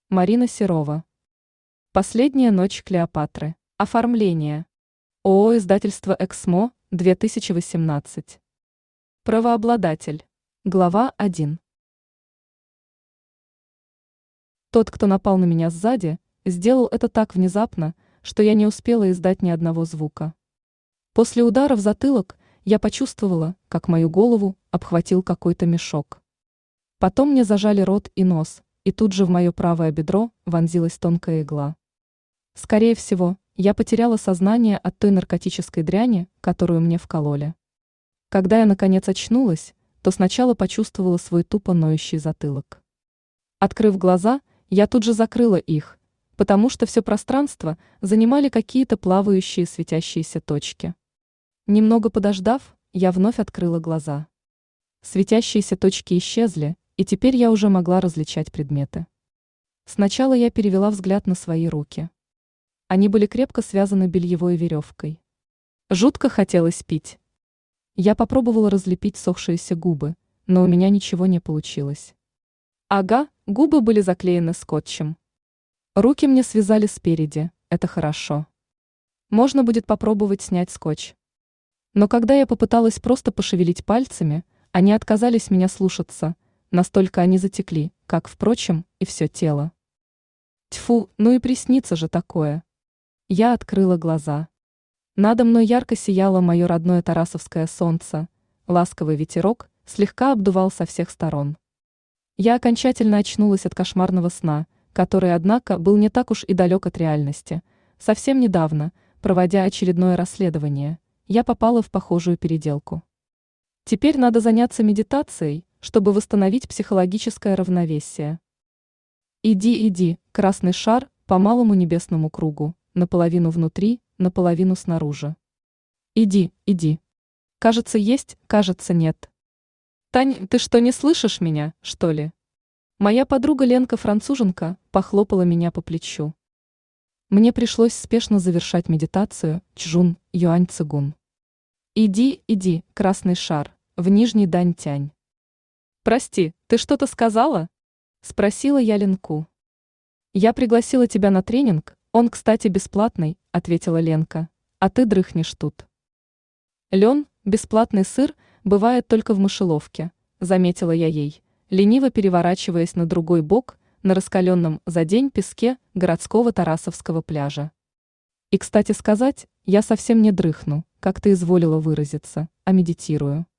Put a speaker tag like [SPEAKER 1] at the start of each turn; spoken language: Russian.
[SPEAKER 1] Марина Серова. Последняя ночь Клеопатры. Оформление. ООО «Издательство Эксмо», 2018. Правообладатель. Глава 1. Тот, кто напал на меня сзади, сделал это так внезапно, что я не успела издать ни одного звука. После удара в затылок я почувствовала, как мою голову обхватил какой-то мешок. Потом мне зажали рот и нос, и тут же в мое правое бедро вонзилась тонкая игла. Скорее всего, я потеряла сознание от той наркотической дряни, которую мне вкололи. Когда я наконец очнулась, то сначала почувствовала свой тупо ноющий затылок. Открыв глаза, я тут же закрыла их, потому что все пространство занимали какие-то плавающие светящиеся точки. Немного подождав, я вновь открыла глаза. Светящиеся точки исчезли, и теперь я уже могла различать предметы. Сначала я перевела взгляд на свои руки. Они были крепко связаны бельевой веревкой. Жутко хотелось пить. Я попробовала разлепить сохшиеся губы, но у меня ничего не получилось. Ага, губы были заклеены скотчем. Руки мне связали спереди, это хорошо. Можно будет попробовать снять скотч. Но когда я попыталась просто пошевелить пальцами, они отказались меня слушаться, настолько они затекли, как, впрочем, и все тело. Тьфу, ну и приснится же такое. Я открыла глаза. Надо мной ярко сияло мое родное тарасовское солнце, ласковый ветерок слегка обдувал со всех сторон. Я окончательно очнулась от кошмарного сна, который, однако, был не так уж и далек от реальности. Совсем недавно, проводя очередное расследование, я попала в похожую переделку. Теперь надо заняться медитацией, чтобы восстановить психологическое равновесие. Иди, красный шар по малому небесному кругу, наполовину внутри, наполовину снаружи. Иди. Кажется, есть, кажется, нет. Тань, ты что, не слышишь меня, что ли? Моя подруга Ленка-француженка похлопала меня по плечу. Мне пришлось спешно завершать медитацию Чжун Юань Цигун. Иди, красный шар, в нижний Дань-Тянь. Прости, ты что-то сказала? Спросила я Ленку. Я пригласила тебя на тренинг, он, кстати, бесплатный, ответила Ленка, а ты дрыхнешь тут. Лен, бесплатный сыр, бывает только в мышеловке, заметила я ей, лениво переворачиваясь на другой бок на раскаленном за день песке городского Тарасовского пляжа. И, кстати сказать, я совсем не дрыхну, как ты изволила выразиться, а медитирую.